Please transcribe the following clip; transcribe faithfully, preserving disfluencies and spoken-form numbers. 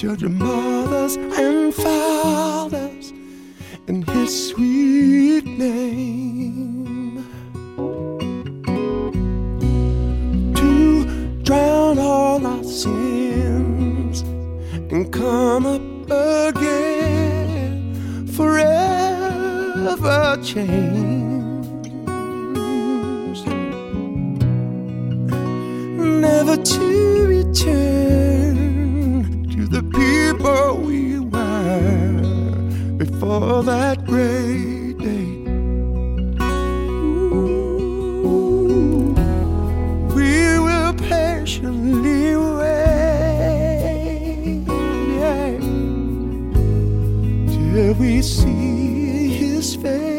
children, mothers, and fathers in His sweet name, to drown all our sins and come up again, forever changed, never to return to the people we were before that great day. Ooh, we will patiently wait, yeah, till we see His face.